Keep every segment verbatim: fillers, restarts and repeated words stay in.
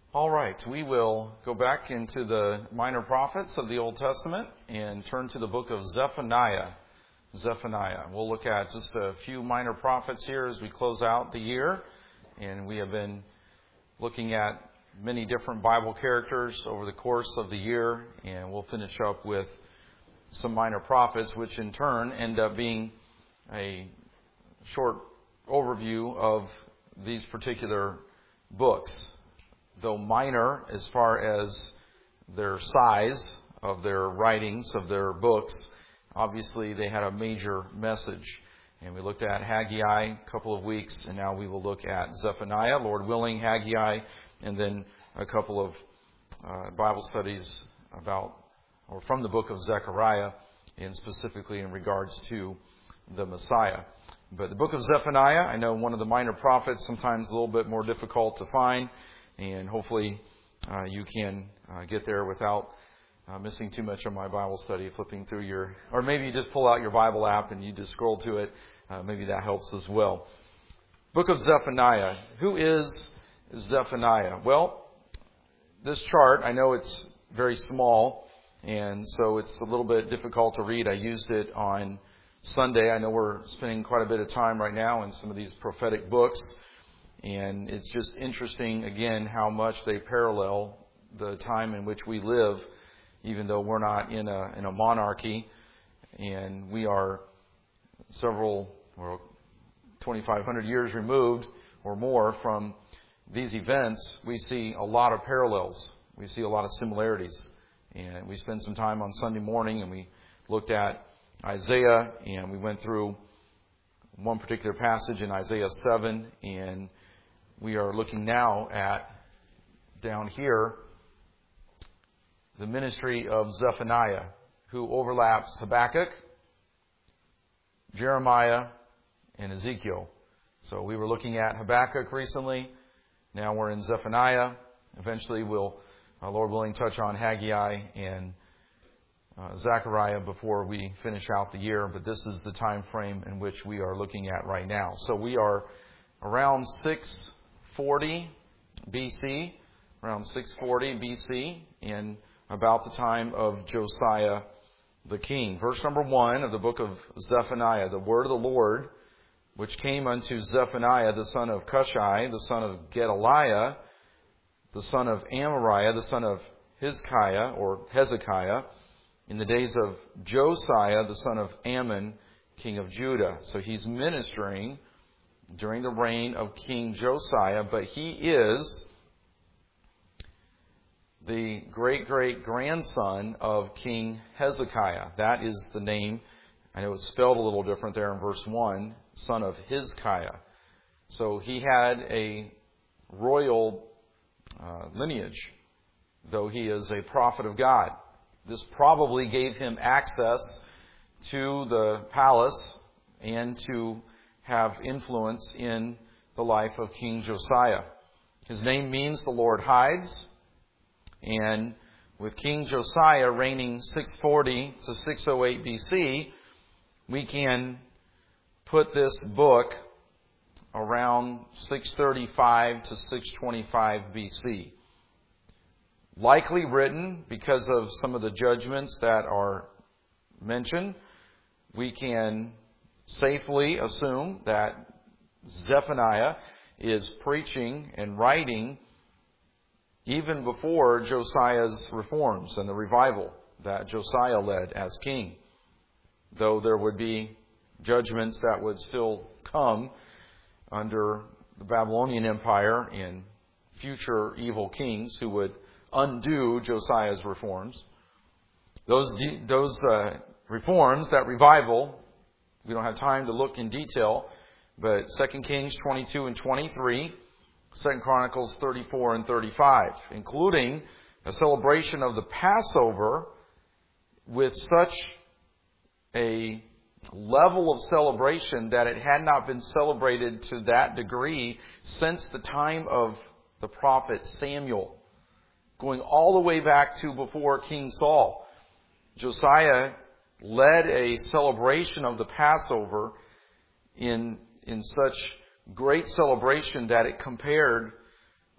All right, we will go back into the minor prophets of the Old Testament and turn to the book of Zephaniah. Zephaniah. We'll look at just a few minor prophets here as we close out the year. And we have been looking at many different Bible characters over the course of the year. And we'll finish up with some minor prophets, which in turn end up being a short overview of these particular books. Though minor as far as their size of their writings, of their books, obviously they had a major message. And we looked at Haggai a couple of weeks, and now we will look at Zephaniah, Lord willing, Haggai, and then a couple of uh, Bible studies about, or from the book of Zechariah, and specifically in regards to the Messiah. But the book of Zephaniah, I know one of the minor prophets, sometimes a little bit more difficult to find. And hopefully uh, you can uh, get there without uh, missing too much of my Bible study, flipping through your, or maybe you just pull out your Bible app and you just scroll to it. Uh, maybe that helps as well. Book of Zephaniah. Who is Zephaniah? Well, this chart, I know it's very small, and so it's a little bit difficult to read. I used it on Sunday. I know we're spending quite a bit of time right now in some of these prophetic books. And it's just interesting, again, how much they parallel the time in which we live, even though we're not in a in a monarchy, and we are several, or twenty-five hundred years removed or more from these events. We see a lot of parallels. We see a lot of similarities. And we spent some time on Sunday morning, and we looked at Isaiah, and we went through one particular passage in Isaiah seven, and we are looking now at, down here, the ministry of Zephaniah, who overlaps Habakkuk, Jeremiah, and Ezekiel. So we were looking at Habakkuk recently. Now we're in Zephaniah. Eventually we'll, uh, Lord willing, touch on Haggai and uh, Zechariah before we finish out the year. But this is the time frame in which we are looking at right now. So we are around six forty B C, around six forty B C, in about the time of Josiah the king. Verse number one of the book of Zephaniah, the word of the Lord, which came unto Zephaniah, the son of Cushai, the son of Gedaliah, the son of Amariah, the son of Hezekiah, or Hezekiah, in the days of Josiah, the son of Ammon, king of Judah. So he's ministering during the reign of King Josiah, but he is the great-great-grandson of King Hezekiah. That is the name. I know it's spelled a little different there in verse one, son of Hezekiah. So he had a royal uh, lineage, though he is a prophet of God. This probably gave him access to the palace and to have influence in the life of King Josiah. His name means the Lord hides. And with King Josiah reigning six forty to six oh eight B C, we can put this book around six thirty-five to six twenty-five B C. Likely written because of some of the judgments that are mentioned. We can safely assume that Zephaniah is preaching and writing even before Josiah's reforms and the revival that Josiah led as king. Though there would be judgments that would still come under the Babylonian Empire and future evil kings who would undo Josiah's reforms. Those, those uh, reforms, that revival, we don't have time to look in detail, but Second Kings twenty-two and twenty-three, Second Chronicles thirty-four and thirty-five, including a celebration of the Passover with such a level of celebration that it had not been celebrated to that degree since the time of the prophet Samuel, going all the way back to before King Saul. Josiah led a celebration of the Passover in, in such great celebration that it compared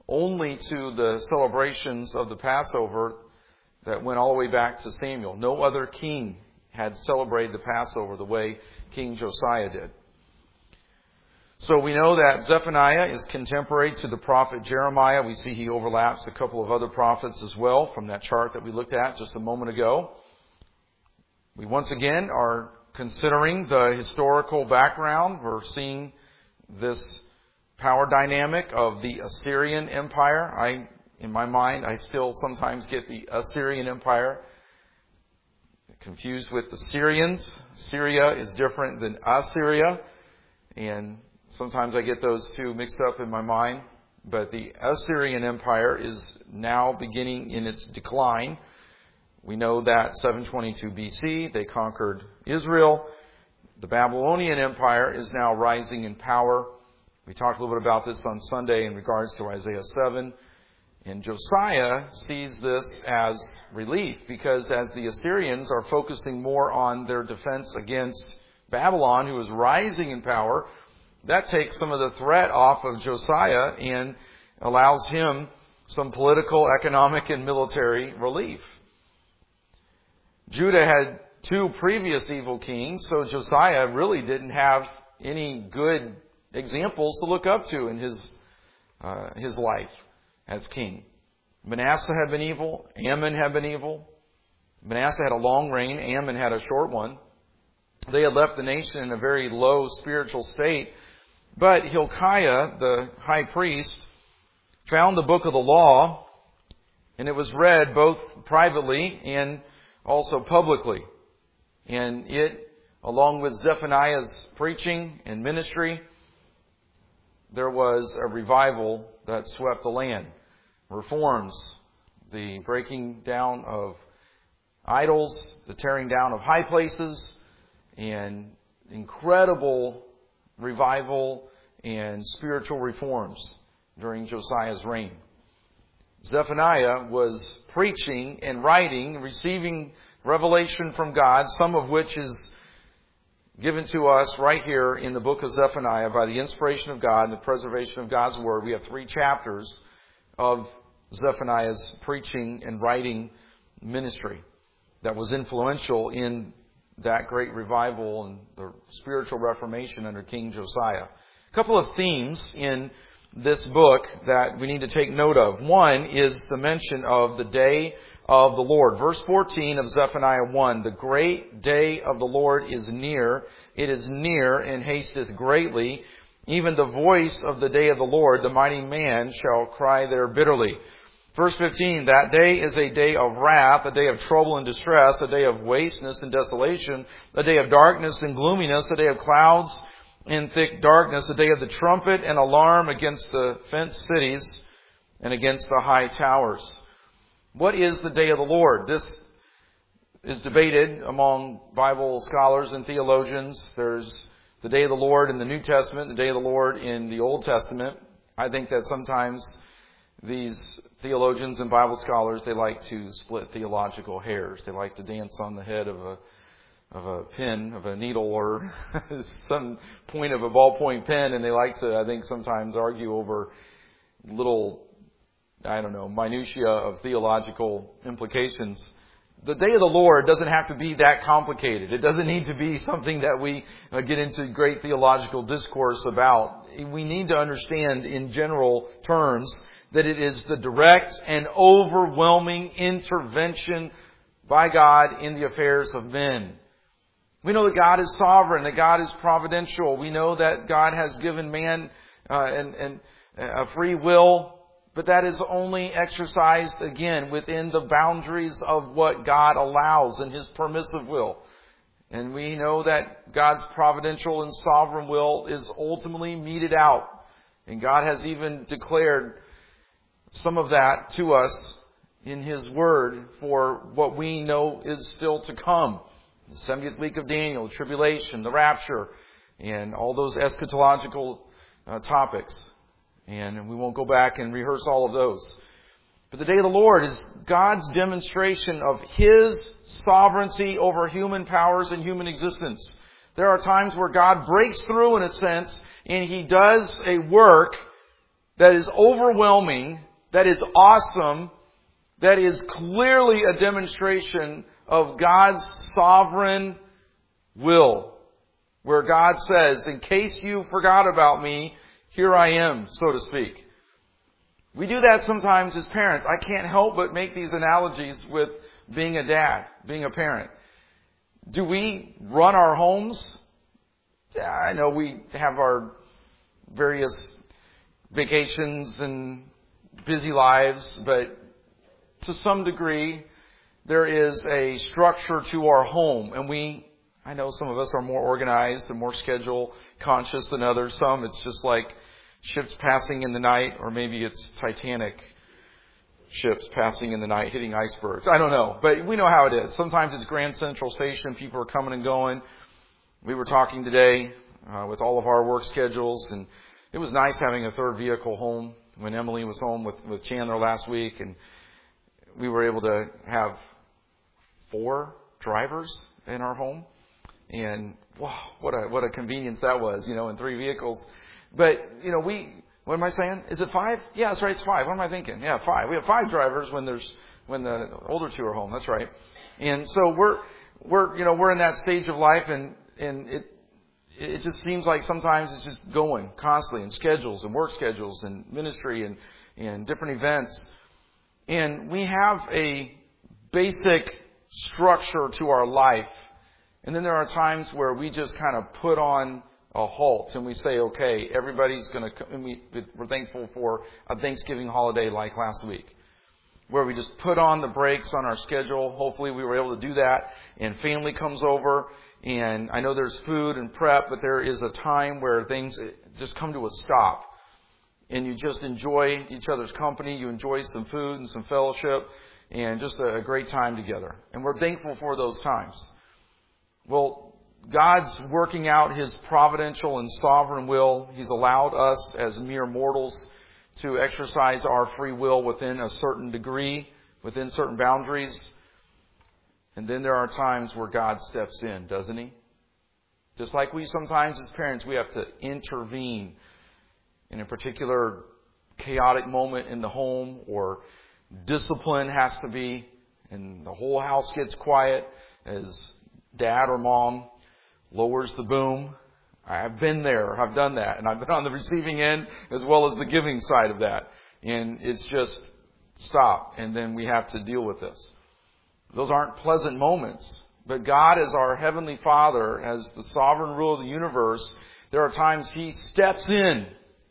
only to the celebrations of the Passover that went all the way back to Samuel. No other king had celebrated the Passover the way King Josiah did. So we know that Zephaniah is contemporary to the prophet Jeremiah. We see he overlaps a couple of other prophets as well from that chart that we looked at just a moment ago. We once again are considering the historical background. We're seeing this power dynamic of the Assyrian Empire. I, in my mind, I still sometimes get the Assyrian Empire confused with the Syrians. Syria is different than Assyria, and sometimes I get those two mixed up in my mind. But the Assyrian Empire is now beginning in its decline. We know that seven twenty-two B C, they conquered Israel. The Babylonian Empire is now rising in power. We talked a little bit about this on Sunday in regards to Isaiah seven. And Josiah sees this as relief, because as the Assyrians are focusing more on their defense against Babylon, who is rising in power, that takes some of the threat off of Josiah and allows him some political, economic, and military relief. Judah had two previous evil kings, so Josiah really didn't have any good examples to look up to in his uh, his life as king. Manasseh had been evil. Ammon had been evil. Manasseh had a long reign. Ammon had a short one. They had left the nation in a very low spiritual state. But Hilkiah, the high priest, found the book of the law, and it was read both privately and also publicly. And it, along with Zephaniah's preaching and ministry, there was a revival that swept the land. Reforms, the breaking down of idols, the tearing down of high places, and incredible revival and spiritual reforms during Josiah's reign. Zephaniah was preaching and writing, receiving revelation from God, some of which is given to us right here in the book of Zephaniah by the inspiration of God and the preservation of God's Word. We have three chapters of Zephaniah's preaching and writing ministry that was influential in that great revival and the spiritual reformation under King Josiah. A couple of themes in this book that we need to take note of. One is the mention of the day of the Lord. Verse fourteen of Zephaniah one, the great day of the Lord is near. It is near and hasteth greatly. Even the voice of the day of the Lord, the mighty man shall cry there bitterly. Verse fifteen, that day is a day of wrath, a day of trouble and distress, a day of wasteness and desolation, a day of darkness and gloominess, a day of clouds and thick darkness, a day of the trumpet and alarm against the fenced cities and against the high towers. What is the day of the Lord? This is debated among Bible scholars and theologians. There's the day of the Lord in the New Testament, the day of the Lord in the Old Testament. I think that sometimes these theologians and Bible scholars, they like to split theological hairs. They like to dance on the head of a of a pin, of a needle, or some point of a ballpoint pen, and they like to, I think, sometimes argue over little, I don't know, minutiae of theological implications. The day of the Lord doesn't have to be that complicated. It doesn't need to be something that we uh, get into great theological discourse about. We need to understand in general terms that it is the direct and overwhelming intervention by God in the affairs of men. We know that God is sovereign, that God is providential. We know that God has given man uh, and, and a free will, but that is only exercised, again, within the boundaries of what God allows in His permissive will. And we know that God's providential and sovereign will is ultimately meted out. And God has even declared some of that to us in His Word for what we know is still to come. The seventieth week of Daniel, the tribulation, the rapture, and all those eschatological uh, topics. And we won't go back and rehearse all of those. But the day of the Lord is God's demonstration of His sovereignty over human powers and human existence. There are times where God breaks through in a sense, and He does a work that is overwhelming, that is awesome, that is clearly a demonstration of God's sovereign will. Where God says, in case you forgot about me, here I am, so to speak. We do that sometimes as parents. I can't help but make these analogies with being a dad, being a parent. Do we run our homes? Yeah, I know we have our various vacations and busy lives, but to some degree, there is a structure to our home. And we, I know some of us are more organized and more schedule conscious than others. Some, it's just like ships passing in the night, or maybe it's Titanic ships passing in the night, hitting icebergs. I don't know, but we know how it is. Sometimes it's Grand Central Station. People are coming and going. We were talking today uh, with all of our work schedules, and it was nice having a third vehicle home when Emily was home with, with Chandler last week, and we were able to have four drivers in our home. And wow, what a what a convenience that was, you know, in three vehicles. But, you know, we, what am I saying? Is it five? Yeah, that's right, it's five. What am I thinking? Yeah, five. We have five drivers when there's, when the older two are home. That's right. And so we're, we're, you know, we're in that stage of life, and, and it, it just seems like sometimes it's just going constantly, and schedules and work schedules and ministry and, and different events. And we have a basic structure to our life. And then there are times where we just kind of put on a halt and we say, okay, everybody's going to, and we, we're thankful for a Thanksgiving holiday like last week, where we just put on the brakes on our schedule. Hopefully we were able to do that, and family comes over, and I know there's food and prep, but there is a time where things just come to a stop, and you just enjoy each other's company. You enjoy some food and some fellowship and just a, a great time together. And we're thankful for those times. Well, God's working out His providential and sovereign will. He's allowed us as mere mortals to exercise our free will within a certain degree, within certain boundaries. And then there are times where God steps in, doesn't He? Just like we sometimes as parents, we have to intervene in a particular chaotic moment in the home, or discipline has to be, and the whole house gets quiet as dad or mom lowers the boom. I've been there. I've done that. And I've been on the receiving end as well as the giving side of that. And it's just stop. And then we have to deal with this. Those aren't pleasant moments. But God, as our Heavenly Father, as the sovereign ruler of the universe, there are times He steps in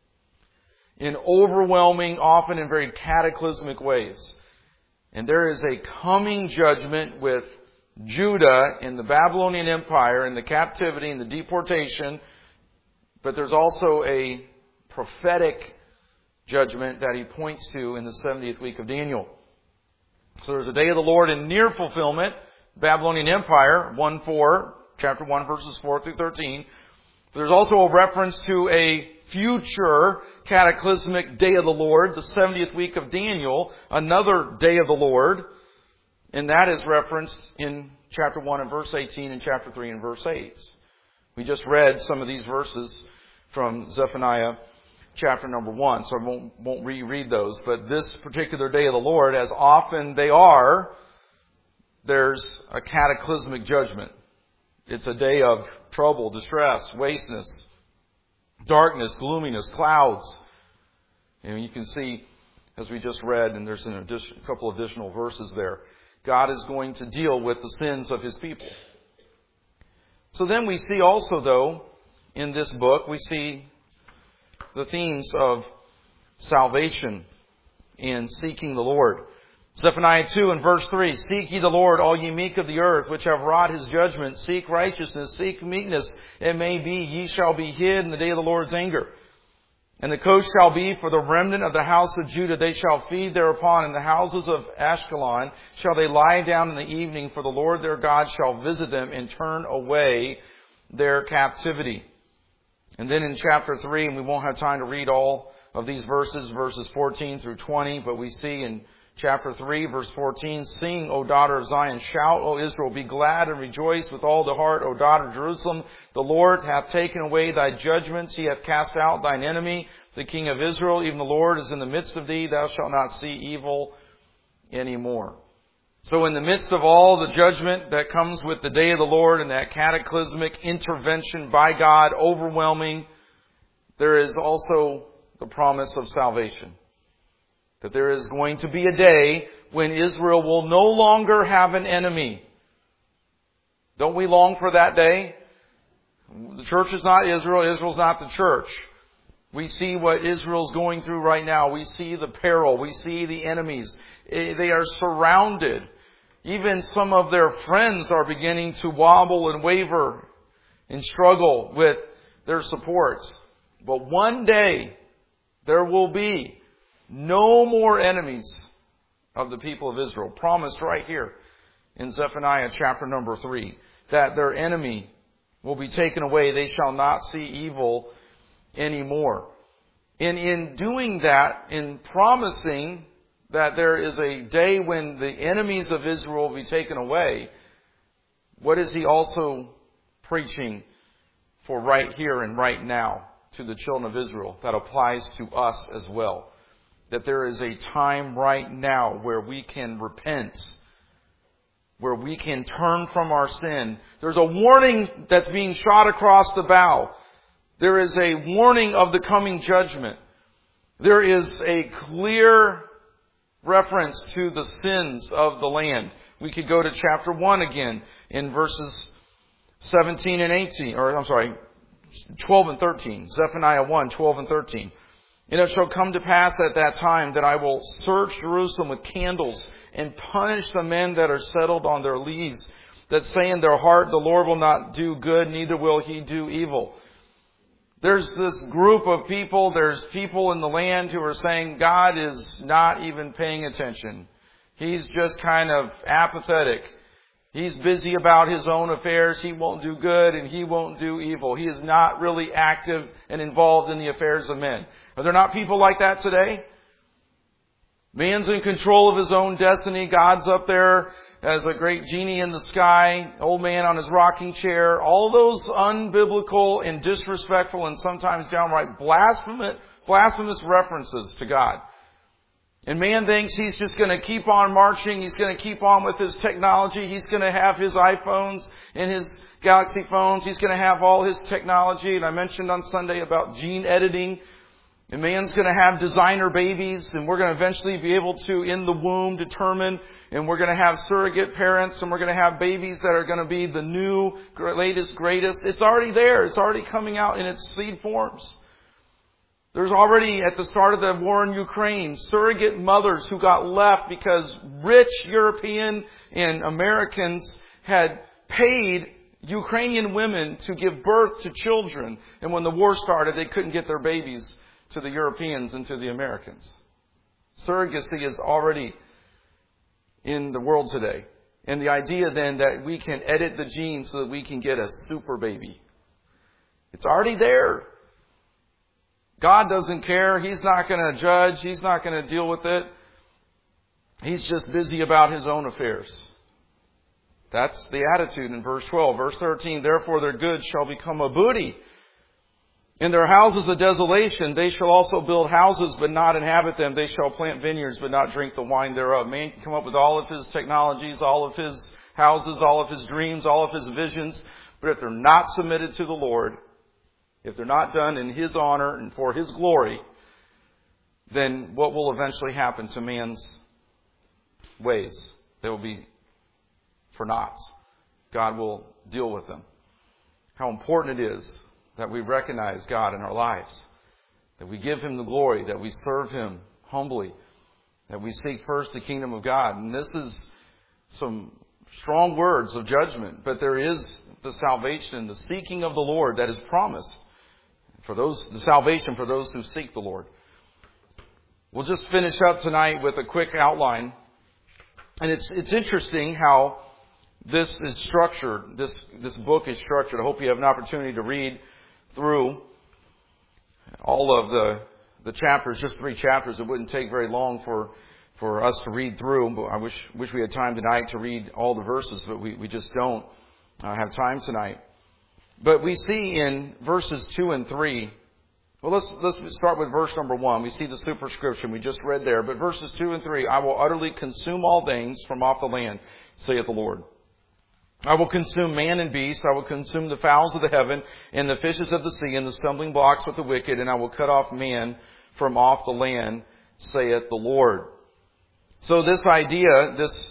in overwhelming, often in very cataclysmic ways. And there is a coming judgment with Judah in the Babylonian Empire, in the captivity and the deportation. But there's also a prophetic judgment that He points to in the seventieth week of Daniel. So there's a day of the Lord in near fulfillment, Babylonian Empire, one four, chapter one, verses four through thirteen. But there's also a reference to a future cataclysmic day of the Lord, the seventieth week of Daniel, another day of the Lord. And that is referenced in chapter one and verse eighteen and chapter three and verse eight. We just read some of these verses from Zephaniah chapter number one, so I won't, won't reread those. But this particular day of the Lord, as often they are, there's a cataclysmic judgment. It's a day of trouble, distress, wasteness, darkness, gloominess, clouds. And you can see, as we just read, and there's an addition, a couple additional verses there, God is going to deal with the sins of His people. So then we see also, though, in this book, we see the themes of salvation and seeking the Lord. Zephaniah two and verse three, Seek ye the Lord, all ye meek of the earth, which have wrought His judgment. Seek righteousness, seek meekness. It may be ye shall be hid in the day of the Lord's anger. And the coast shall be for the remnant of the house of Judah. They shall feed thereupon. In the houses of Ashkelon shall they lie down in the evening, for the Lord their God shall visit them and turn away their captivity. And then in chapter three, and we won't have time to read all of these verses, verses fourteen through twenty, but we see in chapter three, verse fourteen, sing, O daughter of Zion, shout, O Israel, be glad and rejoice with all the heart, O daughter of Jerusalem. The Lord hath taken away thy judgments, he hath cast out thine enemy, the King of Israel. Even the Lord is in the midst of thee, thou shalt not see evil anymore. So in the midst of all the judgment that comes with the day of the Lord and that cataclysmic intervention by God, overwhelming, there is also the promise of salvation. That there is going to be a day when Israel will no longer have an enemy. Don't we long for that day? The church is not Israel. Israel's not the church. We see what Israel's going through right now. We see the peril. We see the enemies. They are surrounded. Even some of their friends are beginning to wobble and waver and struggle with their supports. But one day there will be no more enemies of the people of Israel. Promised right here in Zephaniah chapter number three. That their enemy will be taken away. They shall not see evil anymore. And in doing that, in promising that there is a day when the enemies of Israel will be taken away, what is he also preaching for right here and right now to the children of Israel that applies to us as well? That there is a time right now where we can repent, where we can turn from our sin. There's a warning that's being shot across the bow. There is a warning of the coming judgment. There is a clear reference to the sins of the land. We could go to chapter one again in verses seventeen and eighteen, or I'm sorry, twelve and thirteen. Zephaniah one, twelve and thirteen. And it shall come to pass at that time that I will search Jerusalem with candles and punish the men that are settled on their lees, that say in their heart, the Lord will not do good, neither will he do evil. There's this group of people, there's people in the land who are saying God is not even paying attention. He's just kind of apathetic. He's busy about his own affairs. He won't do good and he won't do evil. He is not really active and involved in the affairs of men. Are there not people like that today? Man's in control of his own destiny. God's up there as a great genie in the sky, old man on his rocking chair. All those unbiblical and disrespectful and sometimes downright blasphemous, blasphemous references to God. And man thinks he's just going to keep on marching. He's going to keep on with his technology. He's going to have his iPhones and his Galaxy phones. He's going to have all his technology. And I mentioned on Sunday about gene editing. And man's going to have designer babies, and we're going to eventually be able to, in the womb, determine, and we're going to have surrogate parents, and we're going to have babies that are going to be the new, latest, greatest. It's already there. It's already coming out in its seed forms. There's already, at the start of the war in Ukraine, surrogate mothers who got left because rich European and Americans had paid Ukrainian women to give birth to children. And when the war started, they couldn't get their babies to the Europeans and to the Americans. Surrogacy is already in the world today. And the idea then that we can edit the genes so that we can get a super baby. It's already there. God doesn't care. He's not going to judge. He's not going to deal with it. He's just busy about his own affairs. That's the attitude in verse twelve. Verse thirteen, therefore their goods shall become a booty. In their houses a desolation, they shall also build houses, but not inhabit them. They shall plant vineyards, but not drink the wine thereof. Man can come up with all of his technologies, all of his houses, all of his dreams, all of his visions. But if they're not submitted to the Lord, if they're not done in his honor and for his glory, then what will eventually happen to man's ways? They will be for naught. God will deal with them. How important it is that we recognize God in our lives, that we give him the glory, that we serve him humbly, that we seek first the kingdom of God. And this is some strong words of judgment, but there is the salvation, the seeking of the Lord that is promised for those, the salvation for those who seek the Lord. We'll just finish up tonight with a quick outline. And it's, it's interesting how this is structured, this, this book is structured. I hope you have an opportunity to read through all of the the chapters, just three chapters. It wouldn't take very long for for us to read through. But I wish wish we had time tonight to read all the verses, but we, we just don't uh, have time tonight. But we see in verses two and three, well, let's let's start with verse number one. We see the superscription we just read there. But verses two and three, I will utterly consume all things from off the land, saith the Lord. I will consume man and beast. I will consume the fowls of the heaven and the fishes of the sea and the stumbling blocks with the wicked. And I will cut off man from off the land, saith the Lord. So this idea, this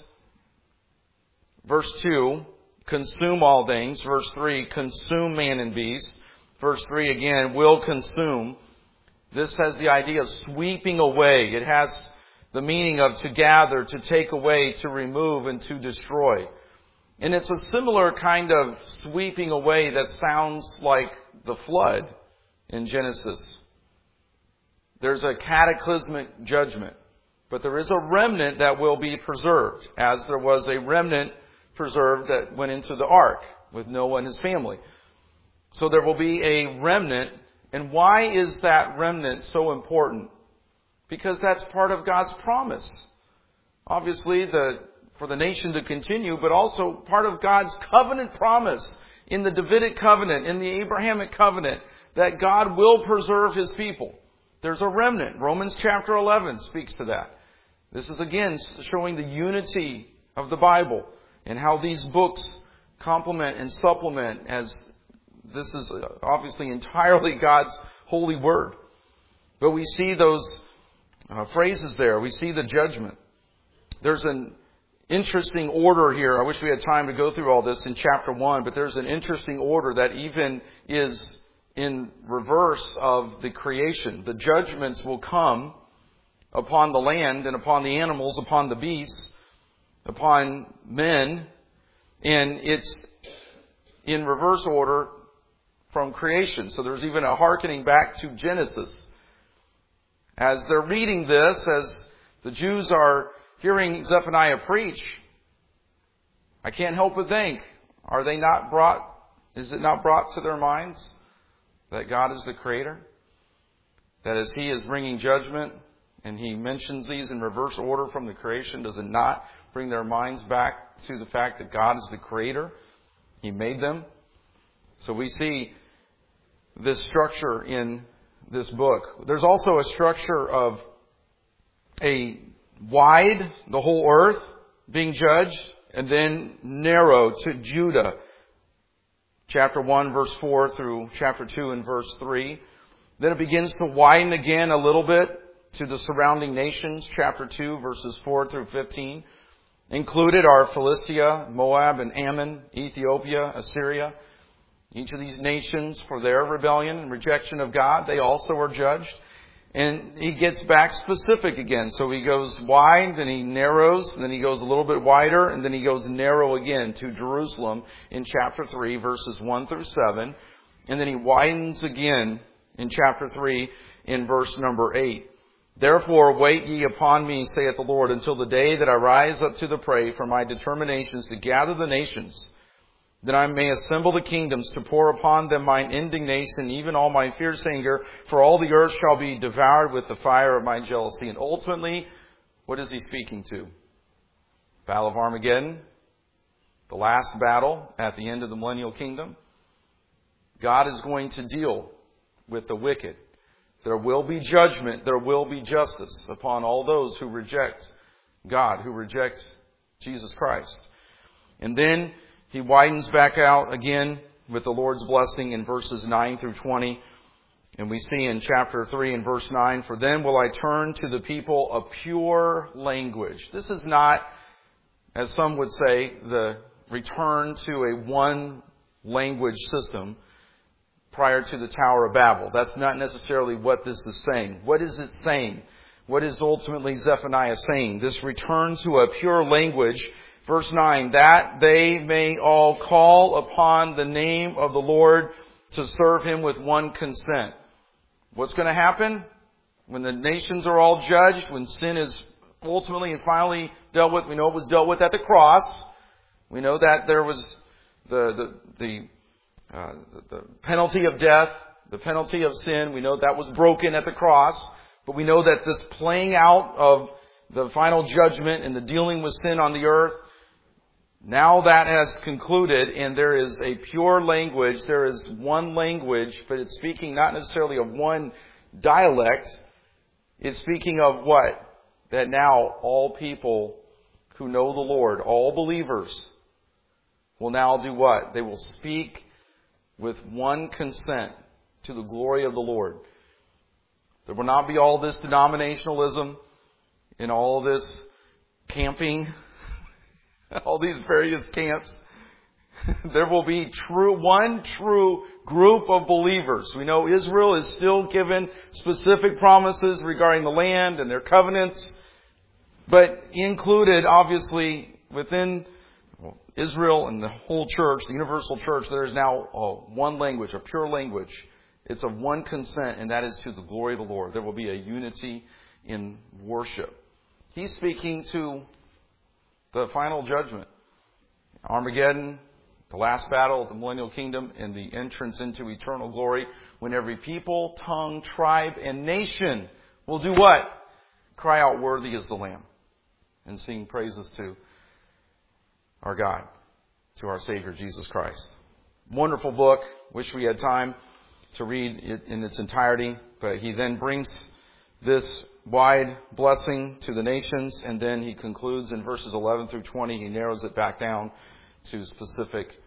verse two, consume all things. Verse three, consume man and beast. Verse three again, will consume. This has the idea of sweeping away. It has the meaning of to gather, to take away, to remove, and to destroy. And it's a similar kind of sweeping away that sounds like the flood in Genesis. There's a cataclysmic judgment, but there is a remnant that will be preserved, as there was a remnant preserved that went into the ark with Noah and his family. So there will be a remnant. And why is that remnant so important? Because that's part of God's promise. Obviously, the for the nation to continue, but also part of God's covenant promise in the Davidic covenant, in the Abrahamic covenant, that God will preserve His people. There's a remnant. Romans chapter eleven speaks to that. This is again showing the unity of the Bible and how these books complement and supplement, as this is obviously entirely God's holy word. But we see those uh, phrases there. We see the judgment. There's an interesting order here. I wish we had time to go through all this in chapter one, but there's an interesting order that even is in reverse of the creation. The judgments will come upon the land and upon the animals, upon the beasts, upon men, and it's in reverse order from creation. So there's even a hearkening back to Genesis. As they're reading this, as the Jews are hearing Zephaniah preach, I can't help but think, are they not brought, is it not brought to their minds that God is the Creator? That as He is bringing judgment, and He mentions these in reverse order from the creation, does it not bring their minds back to the fact that God is the Creator? He made them. So we see this structure in this book. There's also a structure of a wide, the whole earth being judged, and then narrow to Judah. Chapter one, verse four through chapter two and verse three. Then it begins to widen again a little bit to the surrounding nations. Chapter two, verses four through fifteen. Included are Philistia, Moab, and Ammon, Ethiopia, Assyria. Each of these nations, for their rebellion and rejection of God, they also are judged. And he gets back specific again. So he goes wide, then he narrows, then he goes a little bit wider, and then he goes narrow again to Jerusalem in chapter three, verses one through seven. And then he widens again in chapter three in verse number eight. Therefore wait ye upon me, saith the Lord, until the day that I rise up to the prey, for my determinations to gather the nations, that I may assemble the kingdoms, to pour upon them mine indignation, even all my fierce anger, for all the earth shall be devoured with the fire of my jealousy. And ultimately, what is he speaking to? Battle of Armageddon, the last battle at the end of the millennial kingdom. God is going to deal with the wicked. There will be judgment, there will be justice upon all those who reject God, who reject Jesus Christ. And then he widens back out again with the Lord's blessing in verses nine through twenty. And we see in chapter three and verse nine, for then will I turn to the people a pure language. This is not, as some would say, the return to a one language system prior to the Tower of Babel. That's not necessarily what this is saying. What is it saying? What is ultimately Zephaniah saying? This return to a pure language. Verse nine, that they may all call upon the name of the Lord to serve Him with one consent. What's going to happen? When the nations are all judged, when sin is ultimately and finally dealt with, we know it was dealt with at the cross. We know that there was the, the, the, uh, the, the penalty of death, the penalty of sin. We know that was broken at the cross. But we know that this playing out of the final judgment and the dealing with sin on the earth. Now that has concluded, and there is a pure language. There is one language, but it's speaking not necessarily of one dialect. It's speaking of what? That now all people who know the Lord, all believers, will now do what? They will speak with one consent to the glory of the Lord. There will not be all this denominationalism and all this camping, all these various camps. There will be true, one true group of believers. We know Israel is still given specific promises regarding the land and their covenants, but included, obviously, within Israel and the whole church, the universal church, there is now oh, one language, a pure language. It's of one consent, and that is to the glory of the Lord. There will be a unity in worship. He's speaking to the final judgment. Armageddon, the last battle of the millennial kingdom, and the entrance into eternal glory, when every people, tongue, tribe, and nation will do what? Cry out, worthy is the Lamb, and sing praises to our God, to our Savior, Jesus Christ. Wonderful book. Wish we had time to read it in its entirety. But he then brings this wide blessing to the nations, and then he concludes in verses eleven through twenty. He narrows it back down to specific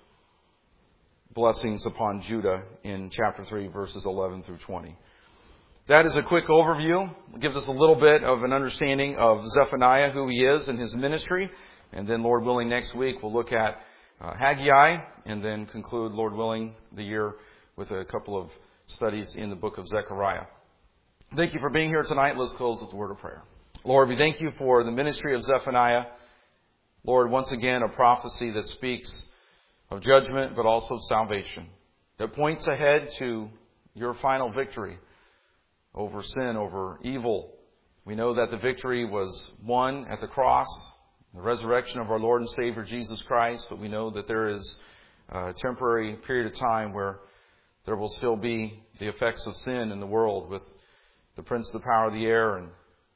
blessings upon Judah in chapter three, verses eleven through twenty. That is a quick overview. It gives us a little bit of an understanding of Zephaniah, who he is and his ministry. And then, Lord willing, next week we'll look at uh, Haggai, and then conclude, Lord willing, the year with a couple of studies in the book of Zechariah. Thank you for being here tonight. Let's close with a word of prayer. Lord, we thank you for the ministry of Zephaniah. Lord, once again, a prophecy that speaks of judgment, but also salvation, that points ahead to your final victory over sin, over evil. We know that the victory was won at the cross, the resurrection of our Lord and Savior Jesus Christ, but we know that there is a temporary period of time where there will still be the effects of sin in the world, with the prince of the power of the air and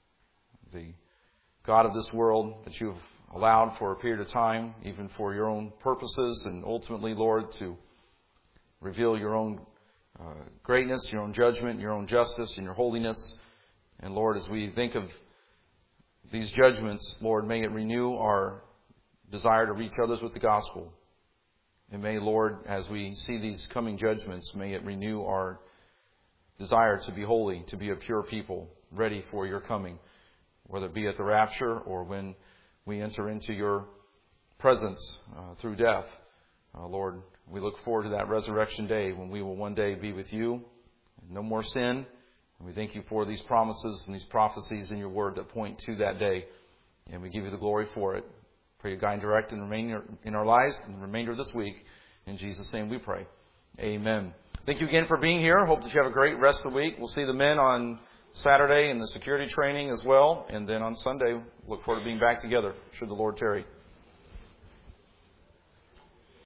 the god of this world that you've allowed for a period of time, even for your own purposes, and ultimately, Lord, to reveal your own uh, greatness, your own judgment, your own justice, and your holiness. And Lord, as we think of these judgments, Lord, may it renew our desire to reach others with the gospel. And may, Lord, as we see these coming judgments, may it renew our desire to be holy, to be a pure people, ready for your coming, whether it be at the rapture or when we enter into your presence uh, through death. Uh, Lord, we look forward to that resurrection day when we will one day be with you. No more sin. And we thank you for these promises and these prophecies in your word that point to that day. And we give you the glory for it. Pray you guide and direct and remain in our lives and the remainder of this week. In Jesus' name we pray. Amen. Thank you again for being here. Hope that you have a great rest of the week. We'll see the men on Saturday in the security training as well. And then on Sunday, look forward to being back together, should the Lord tarry.